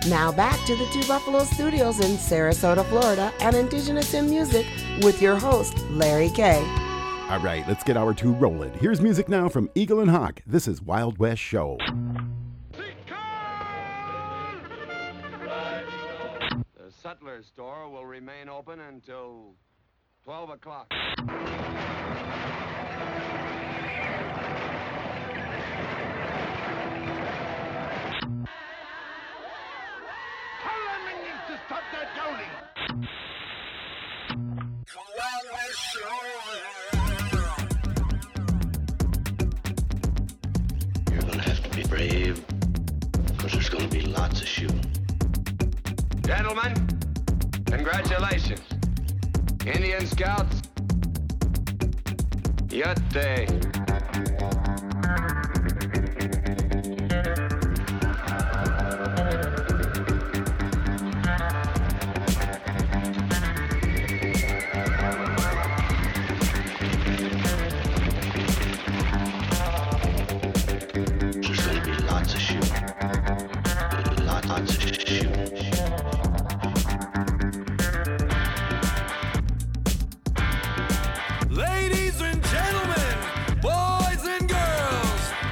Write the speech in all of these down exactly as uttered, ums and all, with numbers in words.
Now back to the Two Buffalo Studios in Sarasota, Florida, and Indigenous in Music with your host, Larry K. All right, let's get our two rolling. Here's music now from Eagle and Hawk. This is Wild West Show. The Sutler store will remain open until twelve o'clock. To stop that yowling. You're gonna have to be brave, because there's gonna be lots of shooting. Gentlemen, congratulations. Indian Scouts, Yatte. Ladies and gentlemen, boys and girls,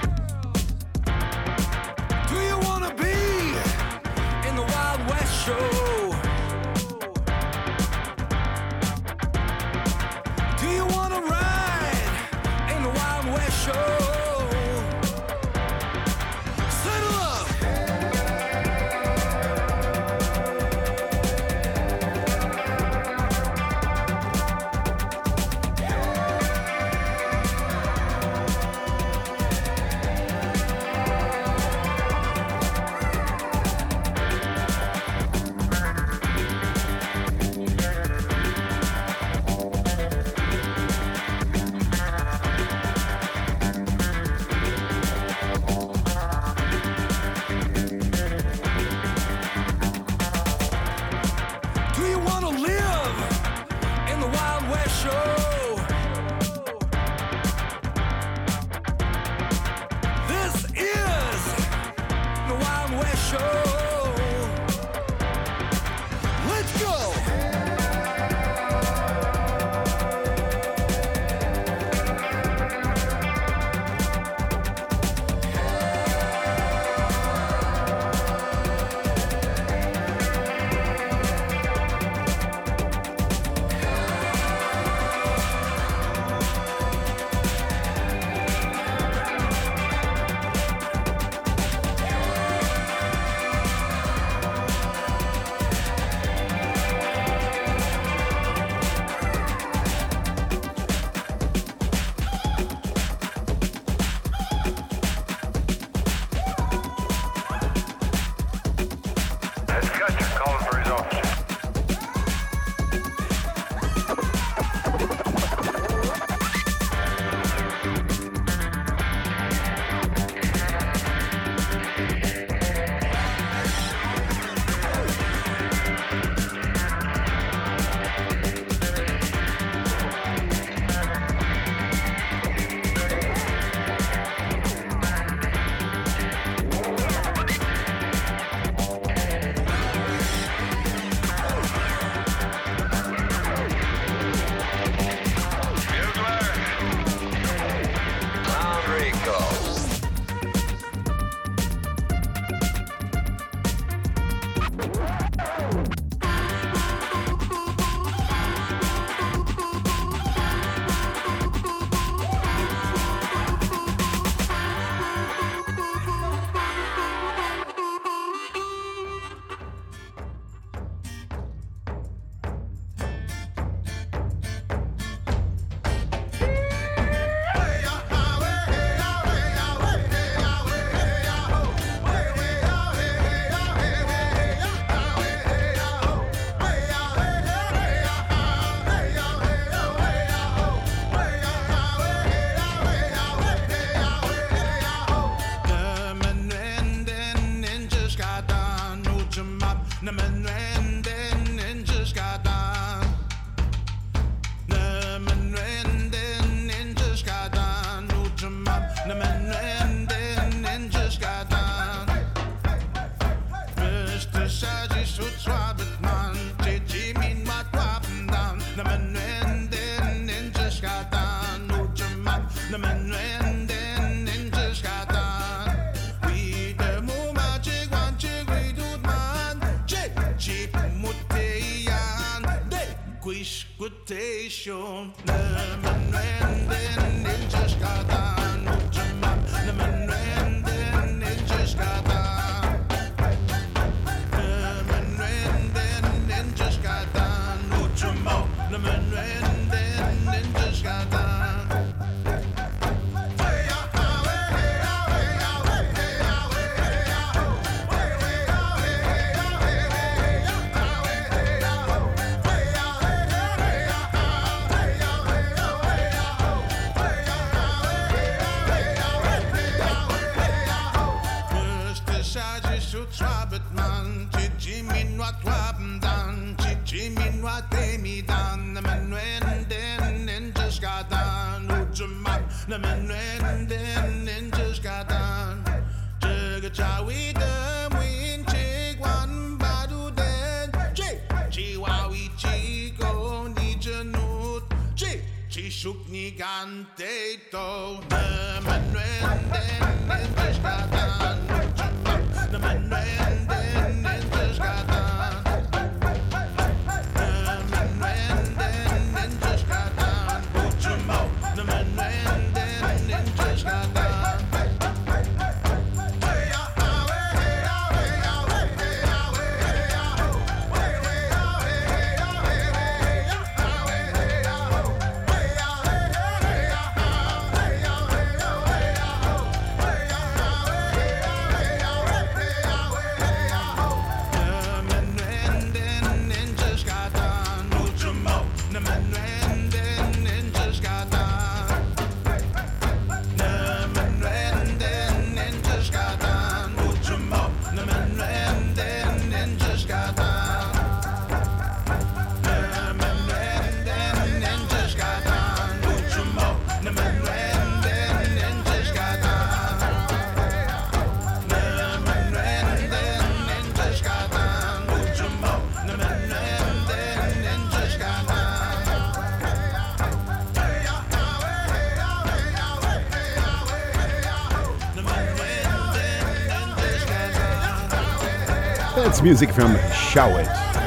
That's music from Show It.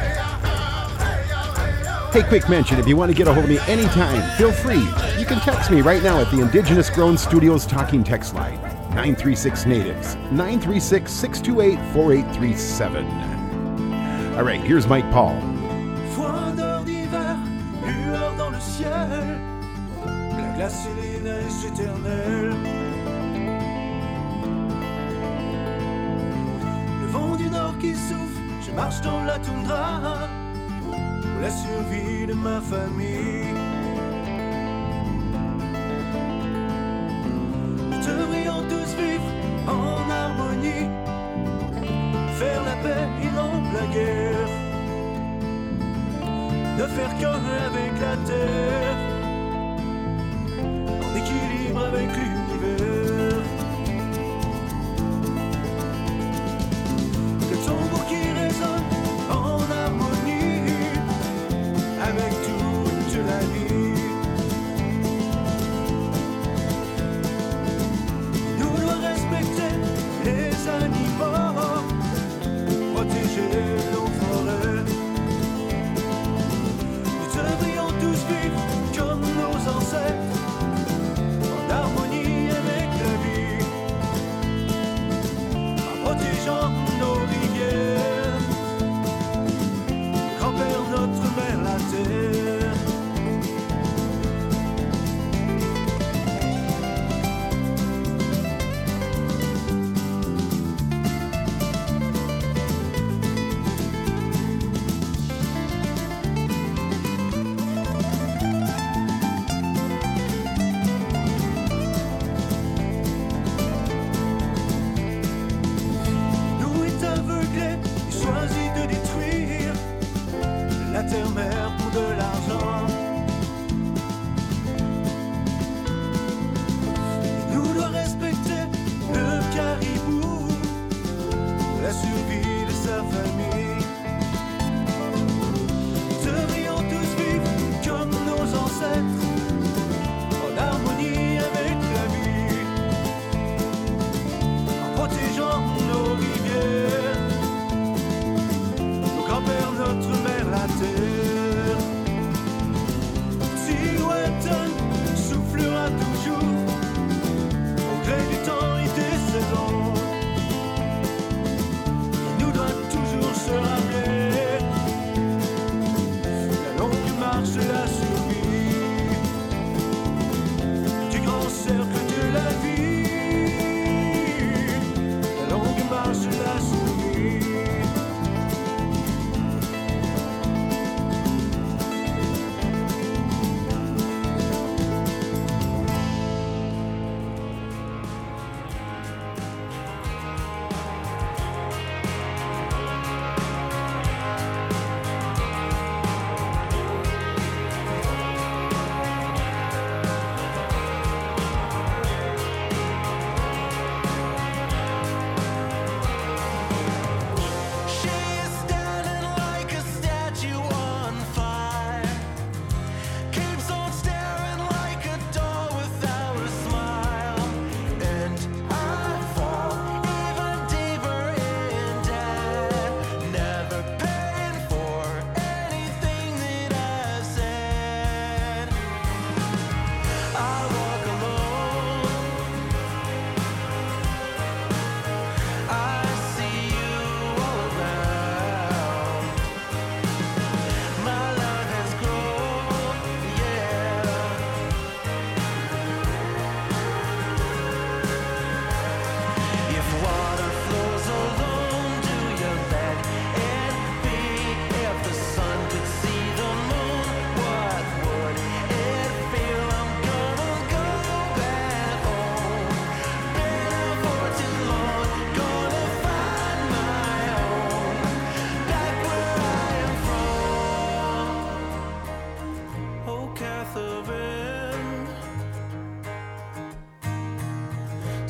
Hey, quick mention, if you want to get a hold of me anytime, feel free. You can text me right now at the Indigenous Grown Studios talking text line, nine three six natives, nine three six, six two eight, four eight three seven. All right, here's Mike Paul. Froideur d'hiver, lueur dans le ciel, la glace et les neiges éternelles. Le vent du nord qui souffle, je marche dans la toundra, pour la survie de ma famille. Nous devrions tous vivre en harmonie, faire la paix et non la guerre, ne faire qu'un avec la terre, en équilibre avec l'univers. Le tambour qui résonne en harmonie avec toute la vie. Nous devons respecter les animaux, protéger nos forêts. Nous devrions tous vivre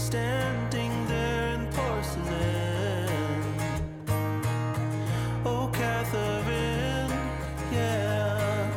standing there in porcelain. Oh, Catherine, yeah,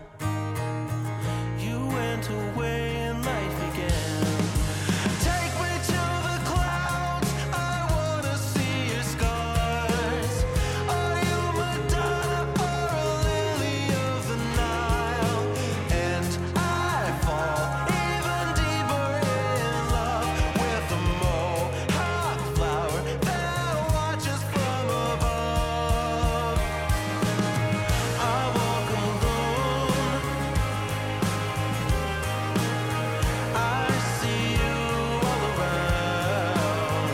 you went away and life began. Take me to the clouds, I wanna see your scars. Are you Madonna or a lily of the Nile? And I fall even deeper in love with the mohawk flower that watches from above. I walk alone, I see you all around.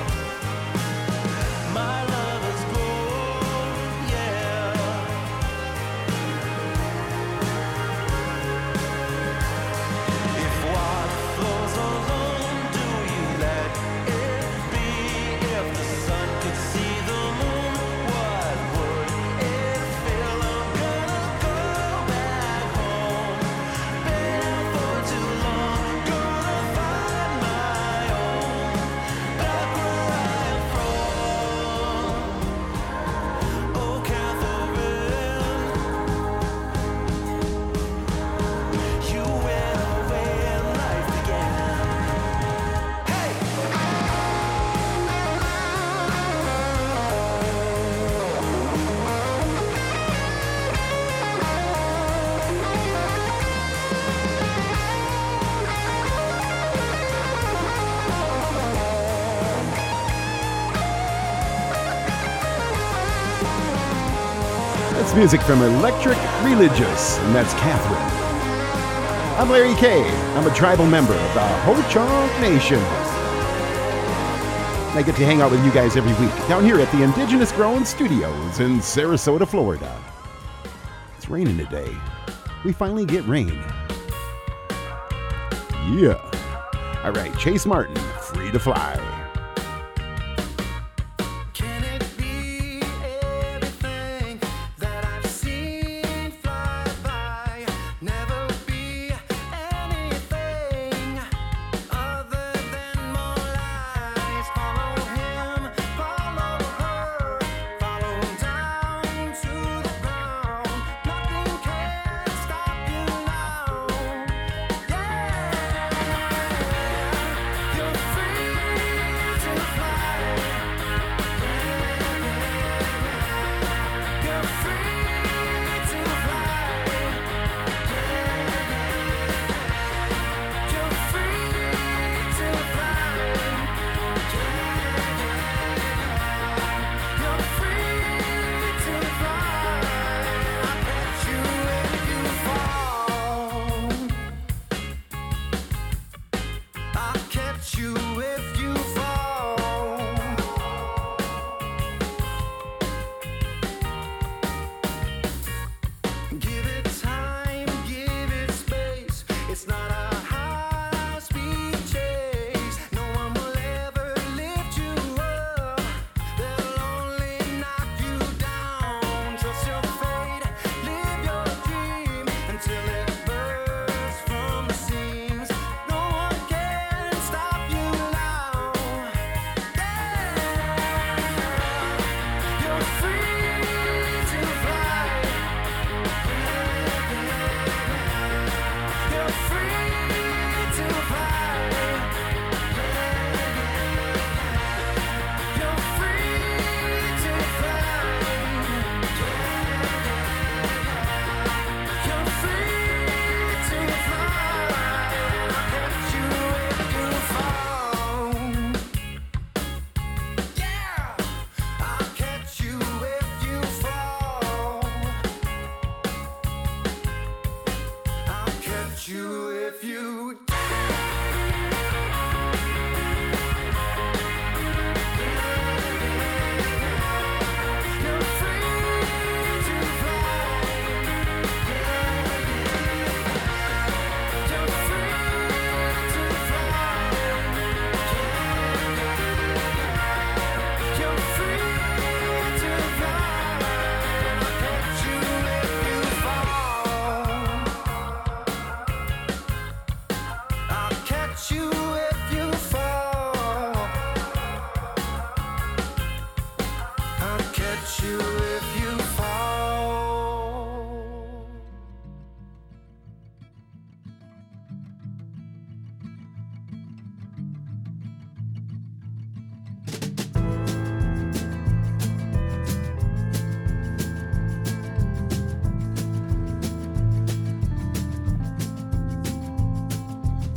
My love is gold, yeah. If water flows alone, do you let it be? If the sun could see the moon, what would it feel? I'm gonna go back home. Been for too long, gonna find my own back where I am from. Oh, Catherine, you went away and life began. Hey! That's music from Electric Religious, and that's Catherine. I'm Larry K. I'm a tribal member of the Ho-Chunk Nation. I get to hang out with you guys every week down here at the Indigenous Grown Studios in Sarasota, Florida. It's raining today. We finally get rain. Yeah. All right, Chase Martin, Free to Fly. Can it be everything that I've seen fly by? Never be anything other than more lies. Follow him, follow her, follow down to the ground. Nothing can stop you now. Yeah, you're free.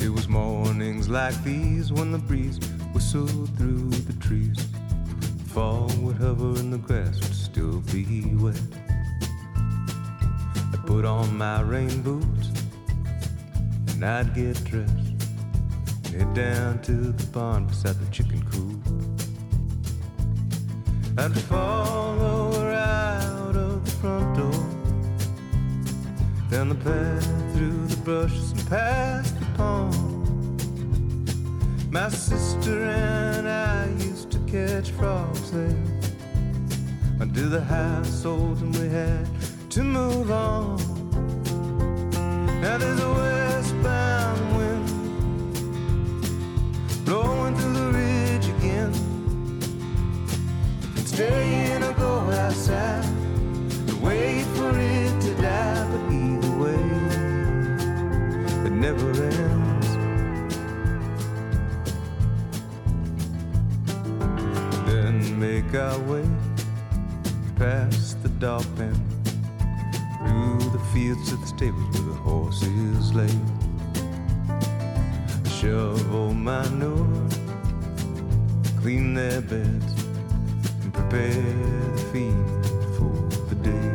It was mornings like these when the breeze whistled through the trees. Fall would hover and the grass would still be wet. I'd put on my rain boots and I'd get dressed and head down to the pond beside the chicken coop. I'd follow her out of the front door, down the path through the brushes and past the pond. My sister and I used to catch frogs there under the household, and we had to move on. Now there's a westbound wind blowing through the ridge again. Stay in or go outside and wait for it to die, but either way, it never ends. Then make our way past the dog pen, through the fields to the stables where the horses lay. Shovel manure, clean their beds, and prepare the feed for the day.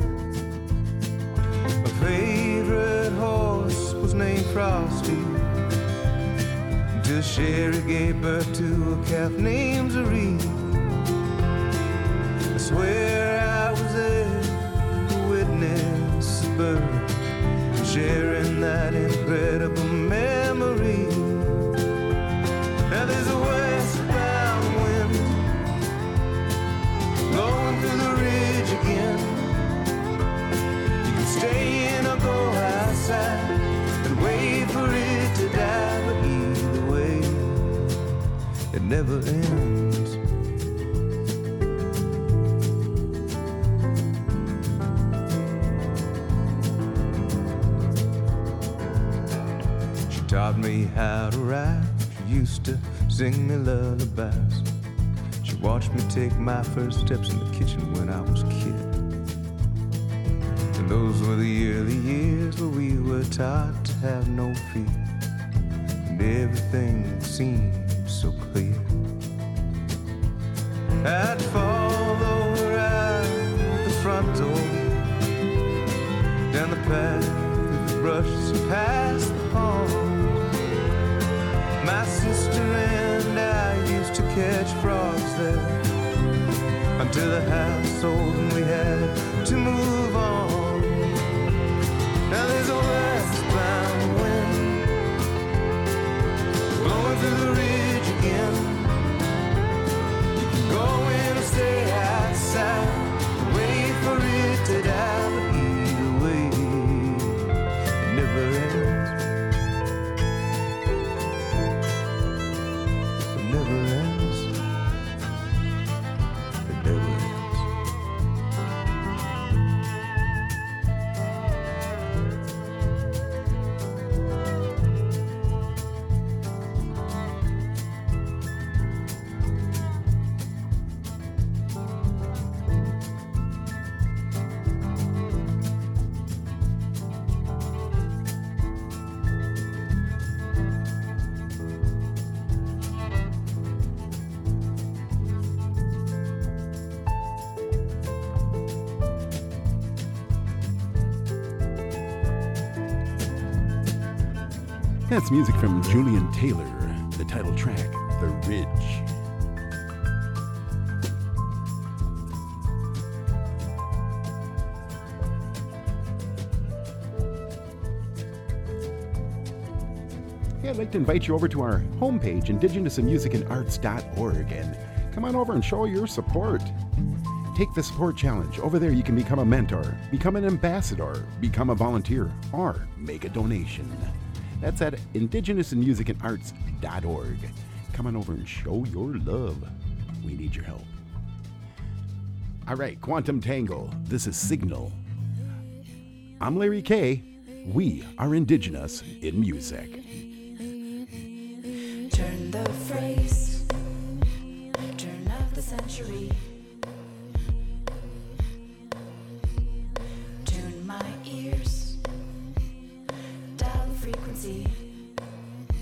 My favorite horse was named Frosty, until Sherry gave birth to a calf named Zareen. I swear I was there to witness the birth, sharing that incredible memory. Now there's a westbound wind blowing through the ridge again. You can stay in or go outside and wait for it to die, but either way, it never ends. She taught me how to ride. She used to sing me lullabies. She watched me take my first steps in the kitchen when I was a kid. And those were the early years where we were taught to have no fear, and everything seemed so clear. I'd follow her out the front door, down the path through the brushes and past the pond. My sister and I used to catch frogs there until the household, and we had to move on. Now there's a westbound wind blowing through the ridge again. You can go in or stay outside, wait for it to die, but either way, it never ends. Never ends. It never ends. That's music from Julian Taylor, the title track, The Ridge. Hey, I'd like to invite you over to our homepage, indigenous and music and arts dot org, and come on over and show your support. Take the support challenge. Over there you can become a mentor, become an ambassador, become a volunteer, or make a donation. That's at indigenous and music and arts dot org. Come on over and show your love. We need your help. All right, Quantum Tangle. This is Signal. I'm Larry K. We are Indigenous in Music. Turn the phrase, turn of the century. Tune my ears, dial the frequency.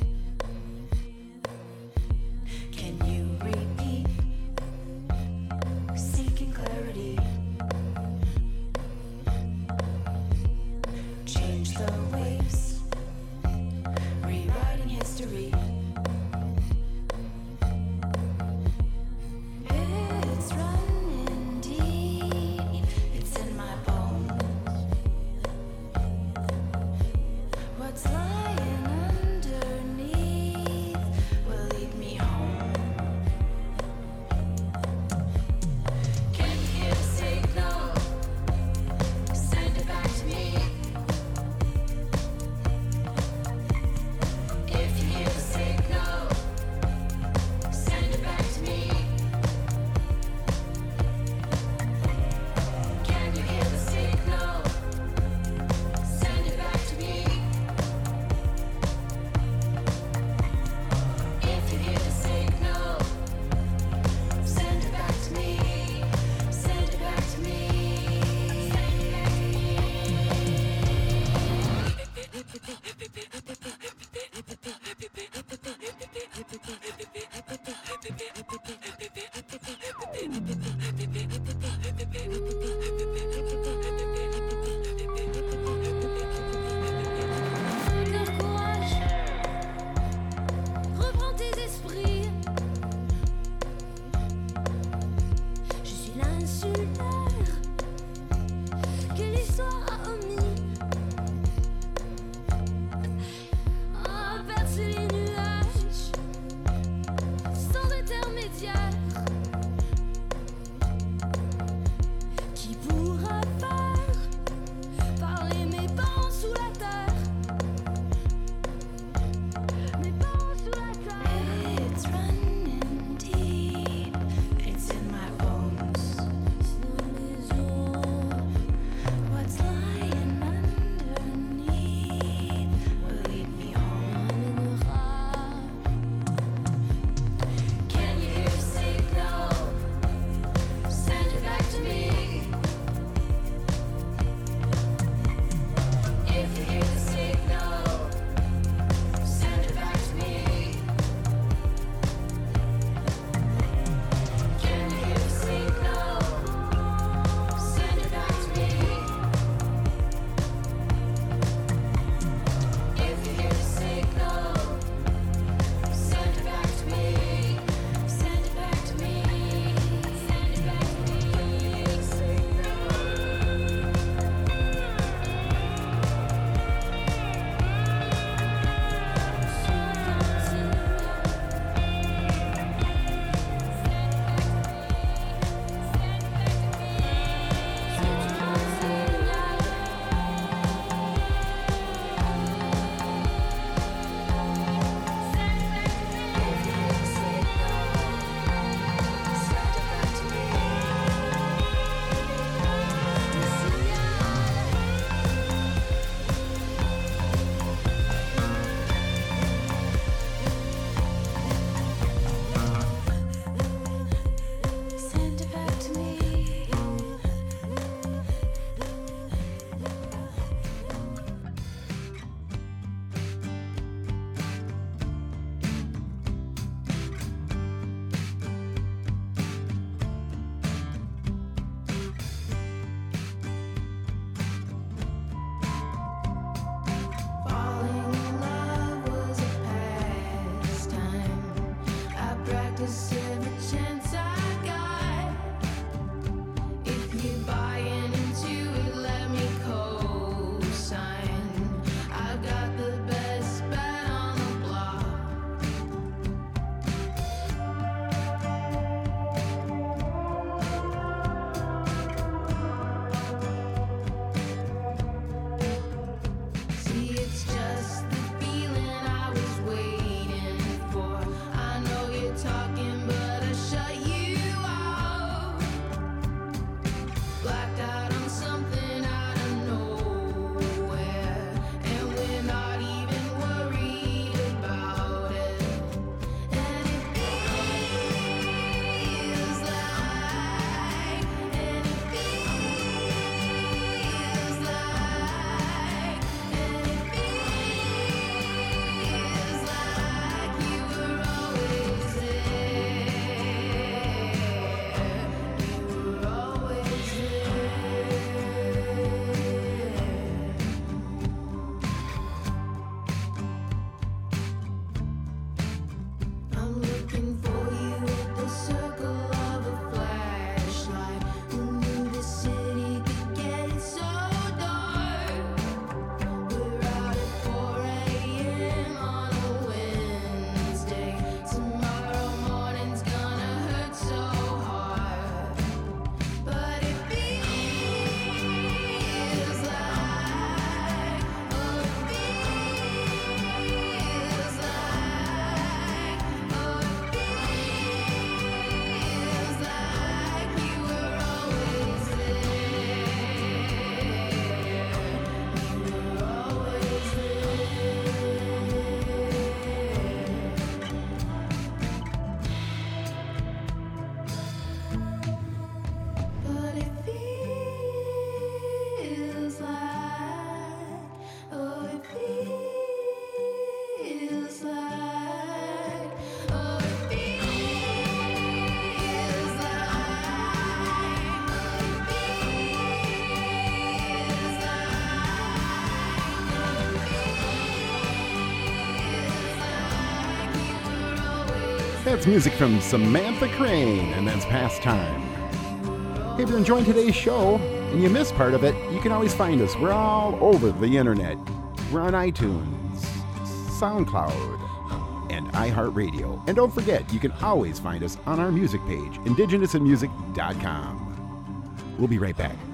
That's music from Samantha Crane, and that's Past Time. Hey, if you're enjoying today's show and you missed part of it, you can always find us. We're all over the internet. We're on iTunes, SoundCloud, and iHeartRadio. And don't forget, you can always find us on our music page, indigenous in music dot com. We'll be right back.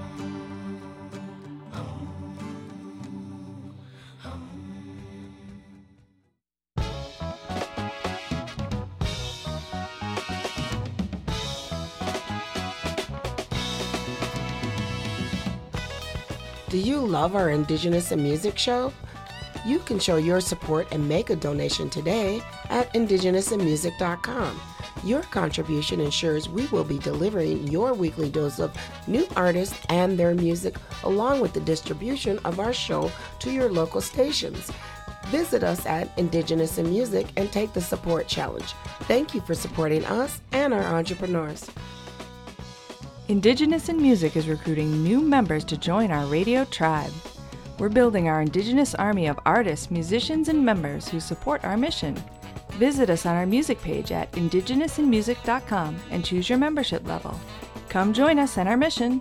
Do you love our Indigenous in Music show? You can show your support and make a donation today at indigenous in music dot com. Your contribution ensures we will be delivering your weekly dose of new artists and their music, along with the distribution of our show to your local stations. Visit us at Indigenous in Music and take the support challenge. Thank you for supporting us and our entrepreneurs. Indigenous in Music is recruiting new members to join our radio tribe. We're building our Indigenous army of artists, musicians, and members who support our mission. Visit us on our music page at indigenous in music dot com and choose your membership level. Come join us in our mission.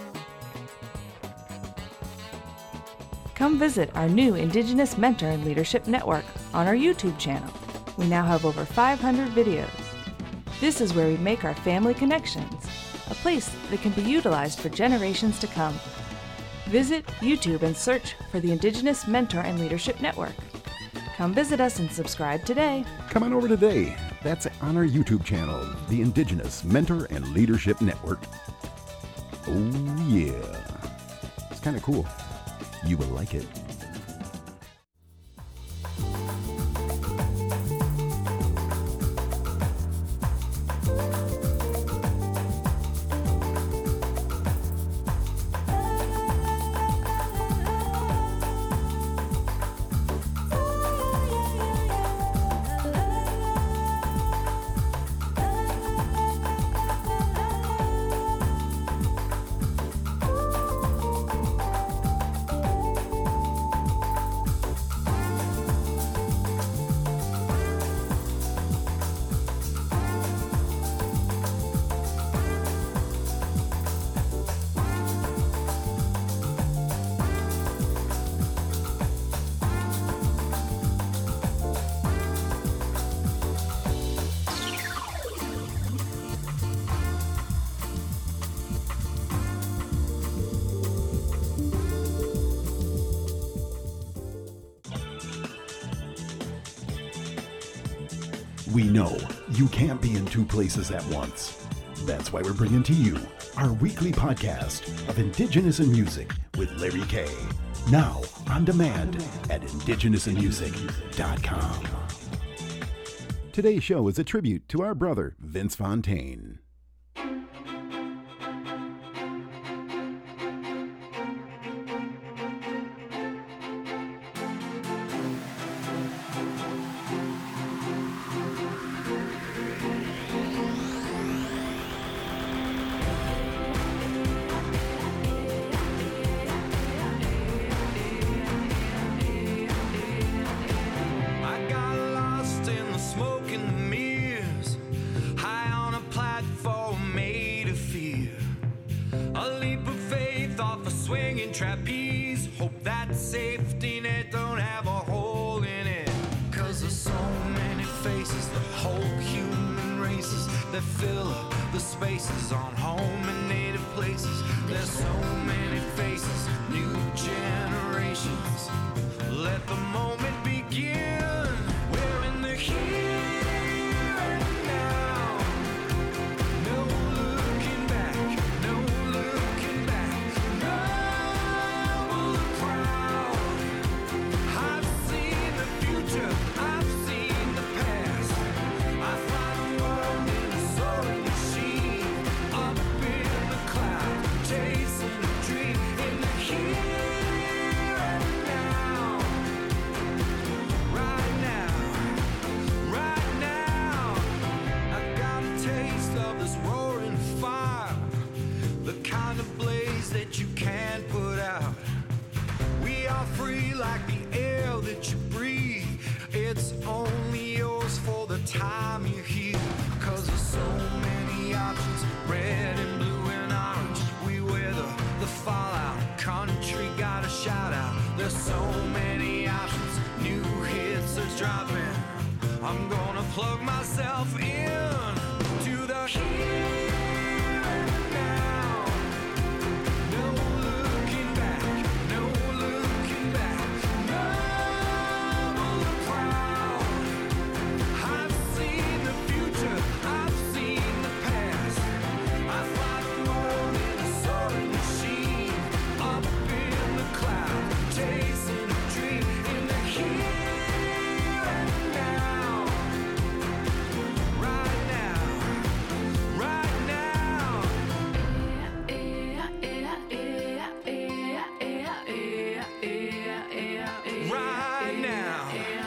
Come visit our new Indigenous Mentor and Leadership Network on our YouTube channel. We now have over five hundred videos. This is where we make our family connections, a place that can be utilized for generations to come. Visit YouTube and search for the Indigenous Mentor and Leadership Network. Come visit us and subscribe today. Come on over today. That's on our YouTube channel, the Indigenous Mentor and Leadership Network. Oh yeah. It's kind of cool. You will like it. We know you can't be in two places at once. That's why we're bringing to you our weekly podcast of Indigenous in Music with Larry K. Now on demand at indigenous in music dot com. Today's show is a tribute to our brother, Vince Fontaine. Trapeze, hope that safety net don't have a hole in it. Cause there's so many faces, the whole human races that fill up the spaces on home and native places. There's so many faces, new generations. Let the moment begin. We're in the here and now. No looking back, no looking back. Right. I'm gonna plug myself in to the here and now. No looking back, no looking back. Noble and proud. I've seen the future, I've seen the past. I fly the world in a soaring machine, up in the cloud, chasing a dream in the here and now. Right now, right now. Right now.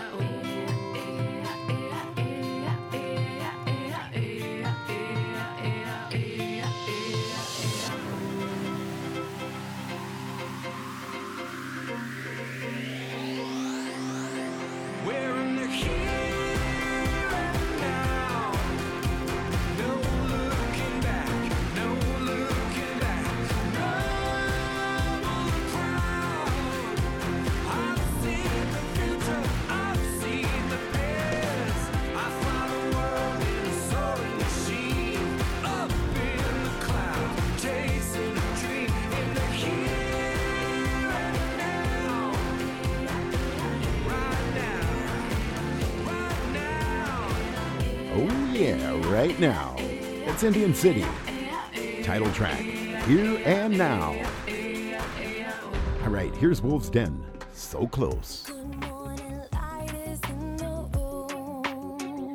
We're in the here and now. No looking back, no looking back. Noble and proud. I've seen the future, I've seen the past. I fly the world in a soaring machine, up in the cloud, chasing a dream in the here and now. Right now, right now. Oh, yeah, right now. It's Indian City. Title track, Here and Now. All right, here's Wolf's Den. So close. Good morning, light is in the room.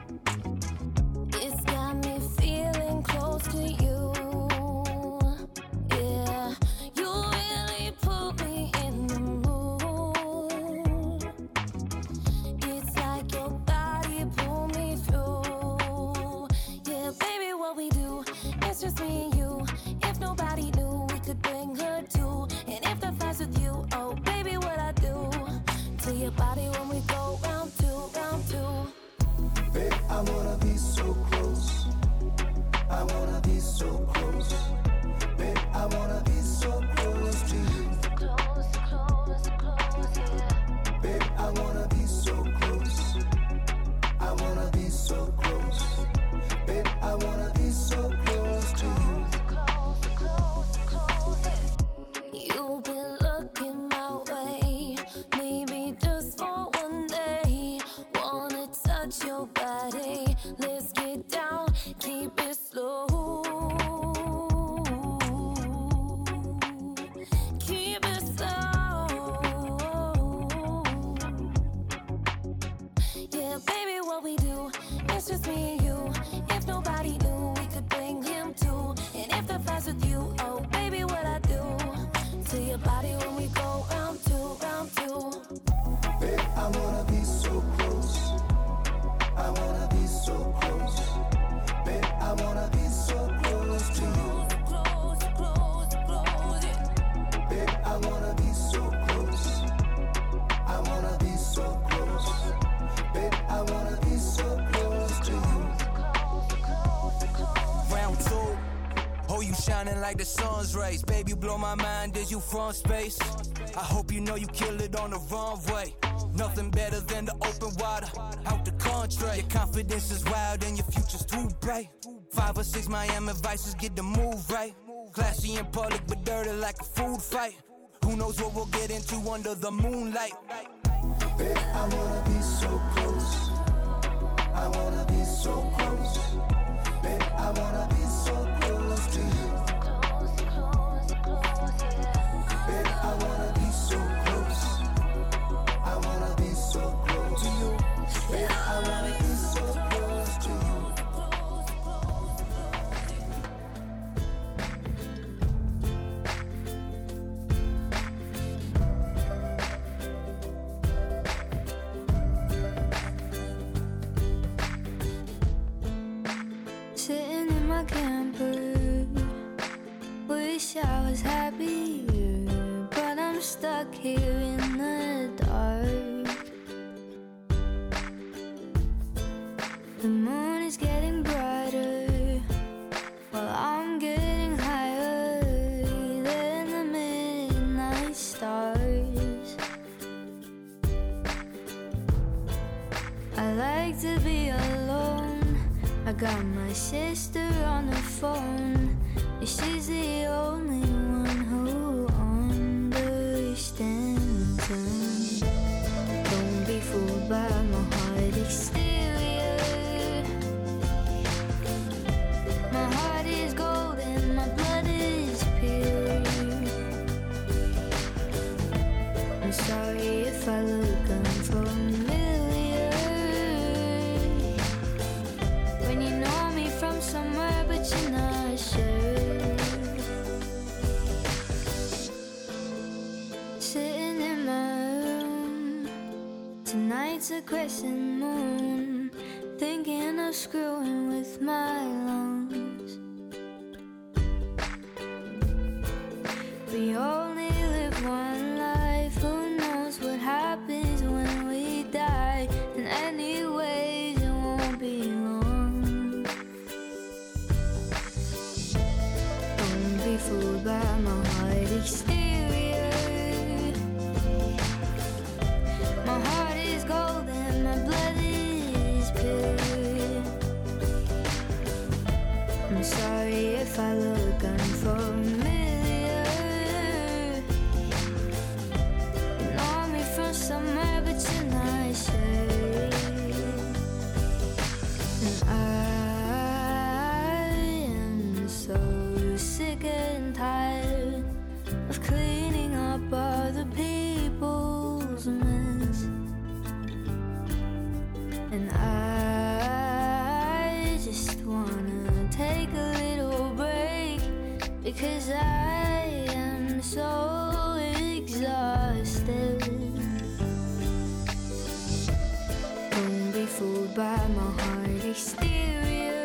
It's got me feeling close to you. Yeah, you really put me in the mood. It's like your body pulled me through. Yeah, baby, what we do, it's just me and you. If nobody knew, we could bring her too. And if the flies with you, oh baby, what I do to your body when we go round two, round two. Babe, I wanna be so close. I wanna be so close. Babe, I wanna be so close to you. Close, close, close, yeah. Babe, I wanna be so close. I wanna be so close. Babe, I wanna be so close to you. Close, close, close, yeah. You've been looking my way, maybe just for one day. Wanna touch your body, let's get down, keep it slow. Keep it slow. Yeah, baby, what we do, it's just me and you. If nobody knew, we could bring him too. And if the flies with you, oh baby, what I do to your body when we go round two, round two. Babe, I wanna be so close. I wanna be so close. Babe, I wanna be so close to you. Close, close, close, yeah. Babe, I wanna be so close. I wanna be so close. Babe, I wanna be so close to you. Round two. Oh, you shining like the sun's rays. Baby, you blow my mind as you from space. I hope you know you kill it on the runway. Nothing better than the open water, out the country. Your confidence is wild and your future's too bright. Five or six Miami Vices get the move right. Classy in public but dirty like a food fight. Who knows what we'll get into under the moonlight. Babe, I wanna be so close. I wanna be so close. Babe, I wanna be so close to you. Close, close, close, yeah. Babe, I wanna be so close. I wanna be so close to you. Babe, I wanna be so close to you. Sitting in my camper, wish I was happier, but I'm stuck here in the dark. The moon is getting brighter, while I'm getting higher than the midnight stars. I like to be alone. I got my sister on the phone. She's the only one who understands me. Don't be fooled by my hard exterior. My heart is gold and my blood is pure. I'm sorry if I look unfamiliar when you know me from somewhere but you're not sure. Sitting in my room, tonight's a crescent moon, thinking of screwing with my lungs. We only live one life, who knows what happens when we die? And anyways, it won't be long. Don't be fooled by my hard exterior. My heart is gold and my blood is pure. I'm sorry if I look unfamiliar. You know me from somewhere but you're not sure. And I am so sick and tired of cleaning up other people's mess. And I just wanna take a little break because I am so exhausted. Don't be fooled by my hard exterior.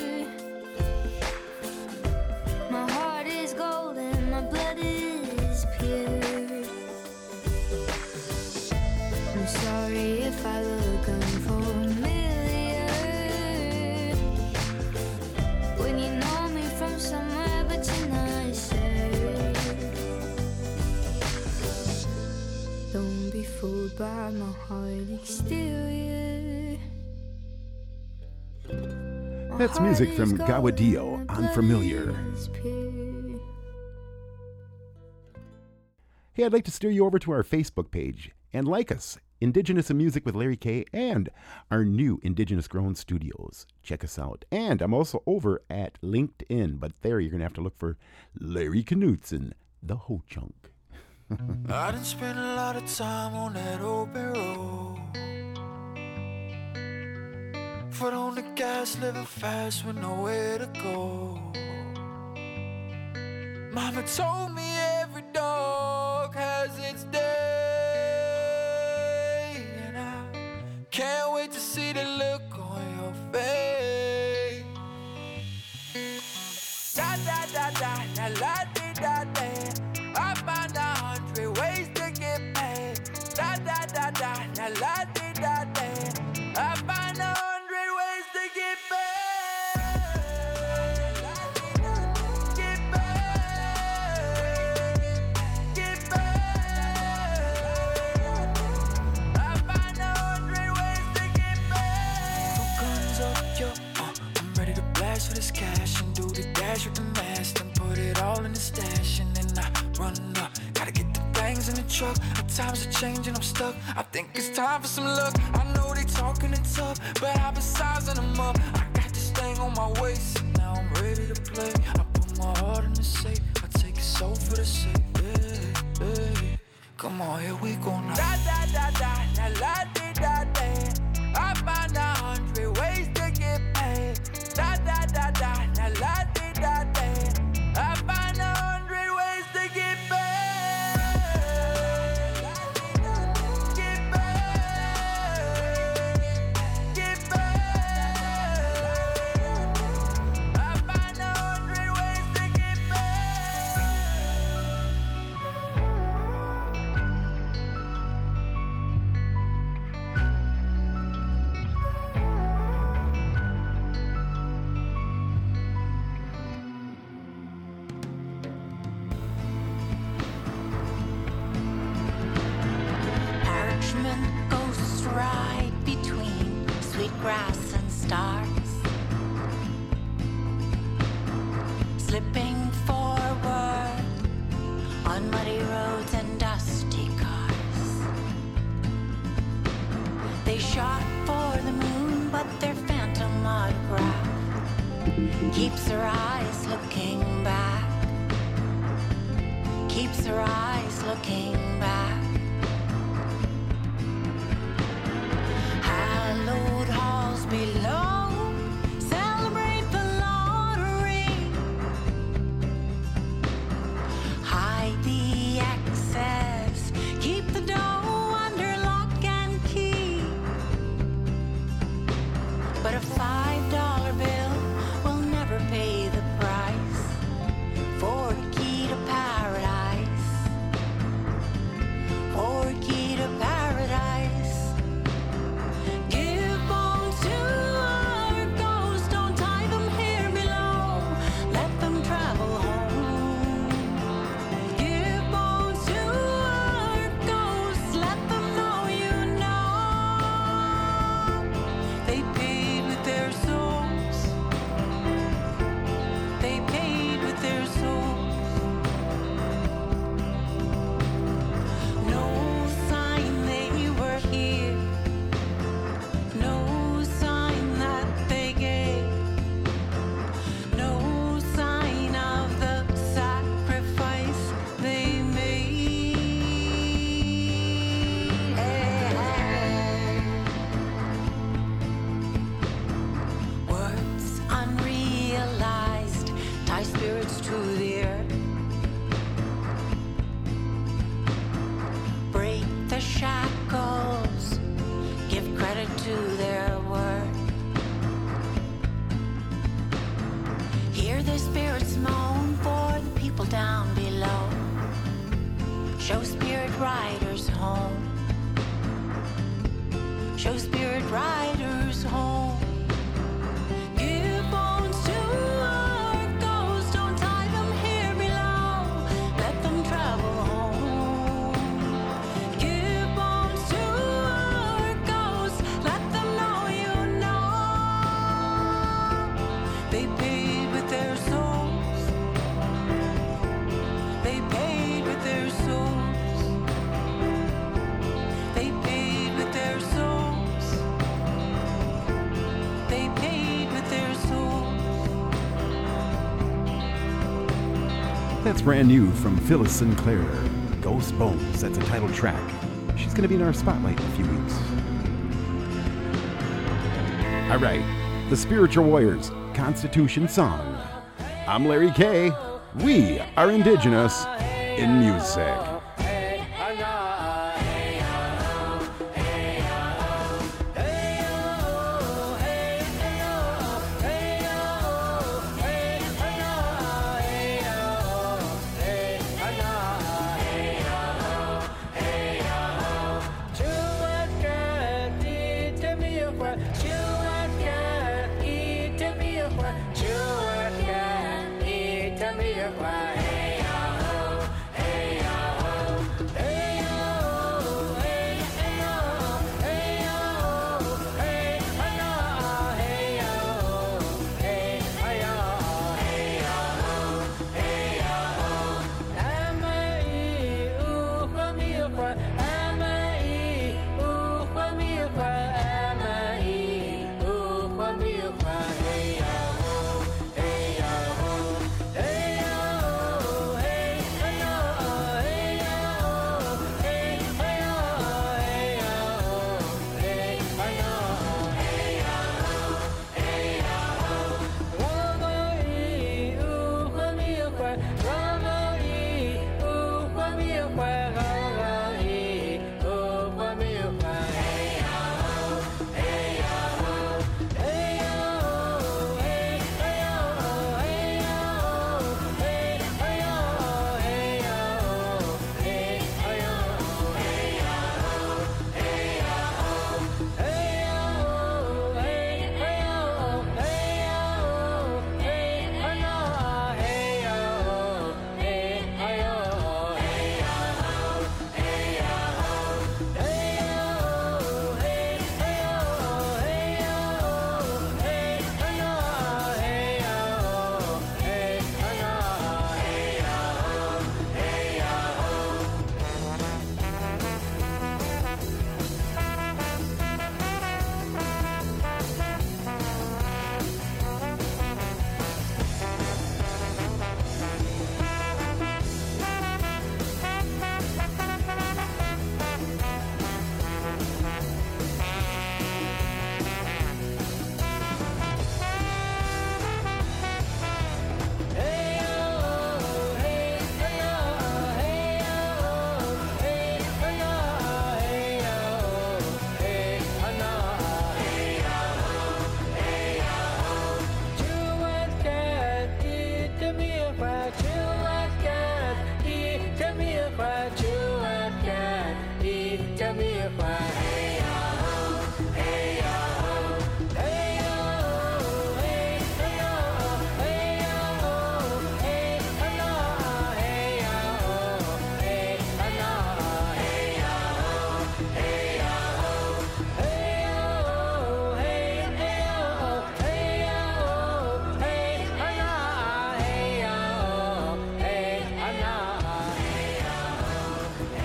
My heart is gold and my blood is pure. I'm sorry if I look unfamiliar when you know me from somewhere but you're not sure. Don't be fooled by my hard exterior. My That's heart music is from gold Gawadio and my on blood Familiar. is pure. Hey, I'd like to steer you over to our Facebook page and like us, Indigenous in Music with Larry K, and our new Indigenous Grown Studios. Check us out. And I'm also over at LinkedIn, but there you're going to have to look for Larry Knutson, the Ho Chunk. I done spent a lot of time on that open road. Foot on the gas, living fast with nowhere to go. Mama told me every dog has its day, and I can't wait to see the look on your face. Da da da da, da la di da da. I find a hundred ways to get paid. Da da da da, da la di da da. I find a hundred ways to get paid. Get paid. Get paid. I find a hundred ways to get paid. Put guns up, yo, uh, I'm ready to blast for this cash and do the dash with the mask and put it all in the stash and then I run up. Gotta get the things in the truck. At times are changing, I'm stuck. I think it's time for some luck. I know they talking it tough, but I've been sizing them up. I got this thing on my waist, and now I'm ready to play. I put my heart in the safe. I take it so for the sake. Yeah, yeah. Come on, here we go now. Da da da da, da la di da da. I find a hundred ways to get paid. Da da da da, da la di da da. I find a hundred ways to get paid. Get paid. Get paid. I find a hundred ways to get paid. grass and stars. Slipping forward on muddy roads and dusty cars. They shot for the moon, but their phantom autograph keeps her eyes looking back. Keeps her eyes looking back. Hallowed halls below celebrate the lottery. Hide the excess, keep the dough under lock and key. But a five dollar bill will never pay the price for a key to paradise. For a key to paradise. Give bones to our ghosts, don't tie them here below. Let them travel home. Give bones to our ghosts, let them know you know. They paid with their souls. They paid with their souls. No sign they were here. No sign that they gave. No sign of the sacrifice they made. Words unrealized tie spirits to the earth. Break the shackles, give credit to their worth. Hear the spirits moan for the people down below. Show spirit riders home. Show spirit riders home. Give bones to our ghosts, don't tie them here below. Let them travel home. Give bones to our ghosts, let them know you know. They paid with their souls. They paid with their souls. They paid with their souls. They paid with their souls. That's brand new from Phyllis Sinclair. Ghost Bones, that's a title track. She's going to be in our spotlight in a few weeks. All right, the Spiritual Warriors, Constitution Song. I'm Larry K. We are Indigenous in Music. Hey,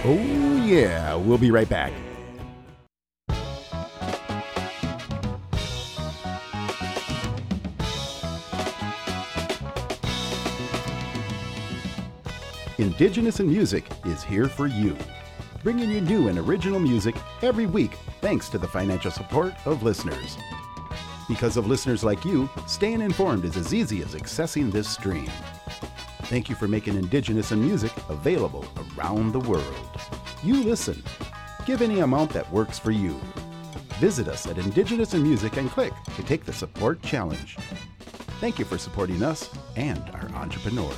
Oh, yeah. We'll be right back. Indigenous in Music is here for you, bringing you new and original music every week thanks to the financial support of listeners. Because of listeners like you, staying informed is as easy as accessing this stream. Thank you for making Indigenous in Music available around the world. You listen. Give any amount that works for you. Visit us at Indigenous in Music and click to take the support challenge. Thank you for supporting us and our entrepreneurs.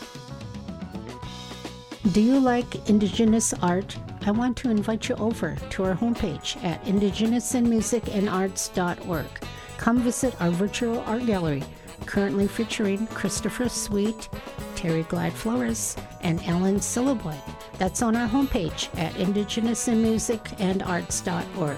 Do you like Indigenous art? I want to invite you over to our homepage at indigenous in music and arts dot org. Come visit our virtual art gallery, currently featuring Christopher Sweet, Terry Glide Flores, and Ellen Sillaboy. That's on our homepage at indigenous in music and arts dot org.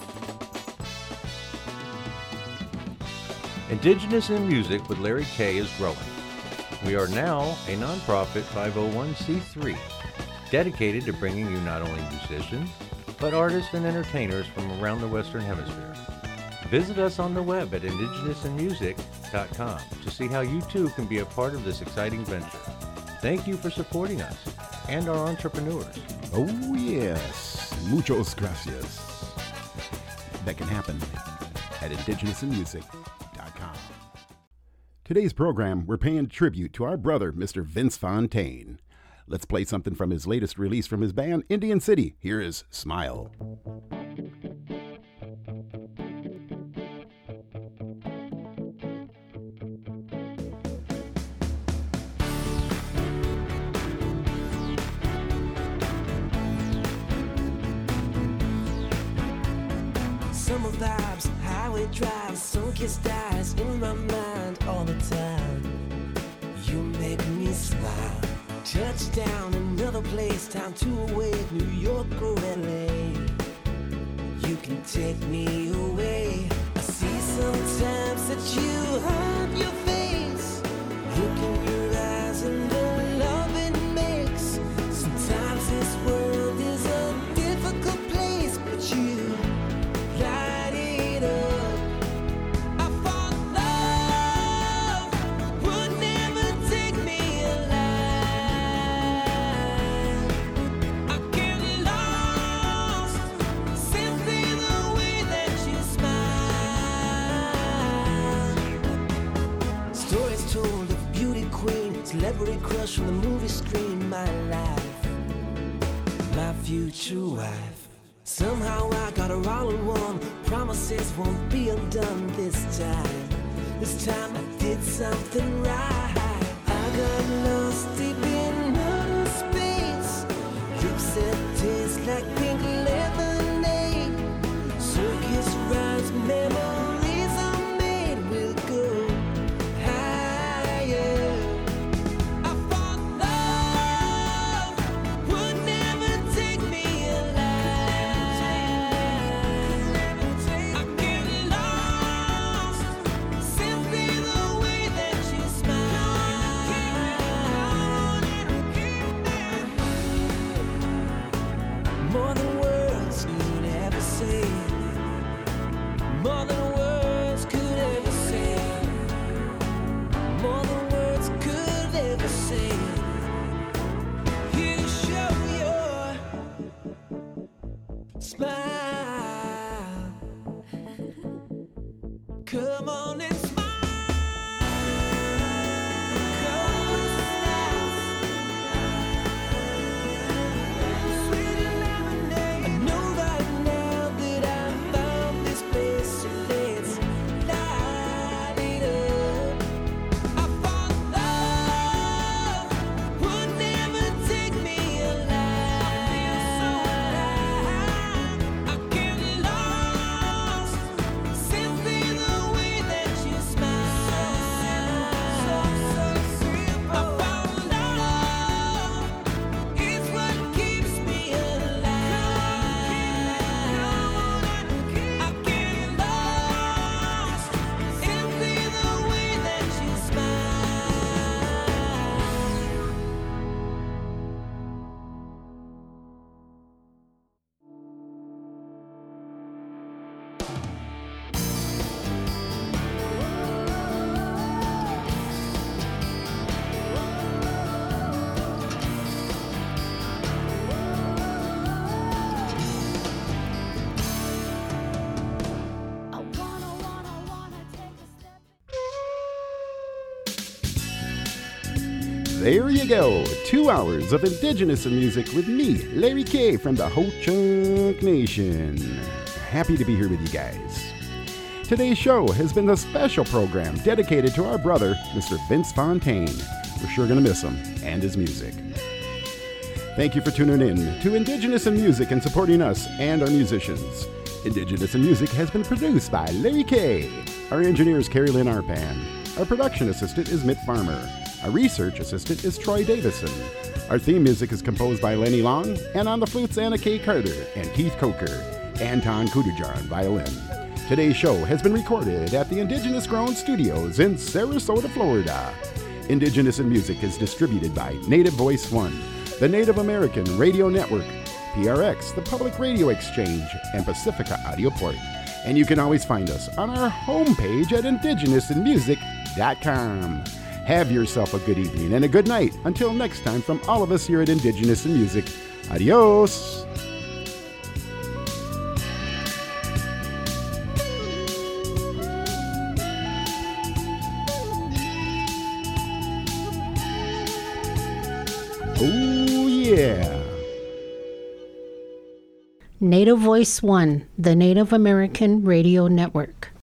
Indigenous in Music with Larry K. is growing. We are now a nonprofit five oh one c three, dedicated to bringing you not only musicians, but artists and entertainers from around the Western Hemisphere. Visit us on the web at indigenous in music dot com to see how you too can be a part of this exciting venture. Thank you for supporting us and our entrepreneurs. Oh, yes. Muchos gracias. That can happen at indigenous in music dot com. Today's program, we're paying tribute to our brother, Mister Vince Fontaine. Let's play something from his latest release from his band, Indian City. Here is Smile. Summer vibes, highway drives, sun-kissed eyes in my mind all the time. You make me smile. Touchdown, another place, time to await, New York or L A. You can take me away. I see sometimes that you hide your face. Look in your eyes and the love it makes. Sometimes this world is a difficult place, but you light it up. I thought love would never take me alive. I get lost simply the way that you smile. Stories told of beauty queen, celebrity crush from the movie screen. My life, my future wife. Somehow I got her all in one. Promises won't be undone this time. This time I did something right. I got lost deep in outer space. Lips that taste like pink lemonade. Circus rides, memories are made. We'll go higher. I thought love would never take me alive. I get lost simply the way that you smile. More than words could ever say. More than words could ever say. More than words could ever say. You show your smile. Come on and smile. Come on, smile. Sweet lemonade. I know right now that I found this place, so let's light it up. I thought love would never take me alive. I get lost simply the way that you There you go. Two hours of Indigenous music with me, Larry K from the Ho-Chunk Nation. Happy to be here with you guys. Today's show has been a special program dedicated to our brother, Mister Vince Fontaine. We're sure going to miss him and his music. Thank you for tuning in to Indigenous in Music and supporting us and our musicians. Indigenous in Music has been produced by Larry K. Our engineer is Carrie Lynn Arpan. Our production assistant is Mitt Farmer. Our research assistant is Troy Davison. Our theme music is composed by Lenny Long, and on the flutes, Anna K. Carter and Keith Coker. Anton Kudujar on violin. Today's show has been recorded at the Indigenous Grown Studios in Sarasota, Florida. Indigenous in Music is distributed by Native Voice One, the Native American Radio Network, P R X, the Public Radio Exchange, and Pacifica Audio Port. And you can always find us on our homepage at indigenous in music dot com. Have yourself a good evening and a good night. Until next time, from all of us here at Indigenous in Music, adios. Oh, yeah. Native Voice One, the Native American Radio Network.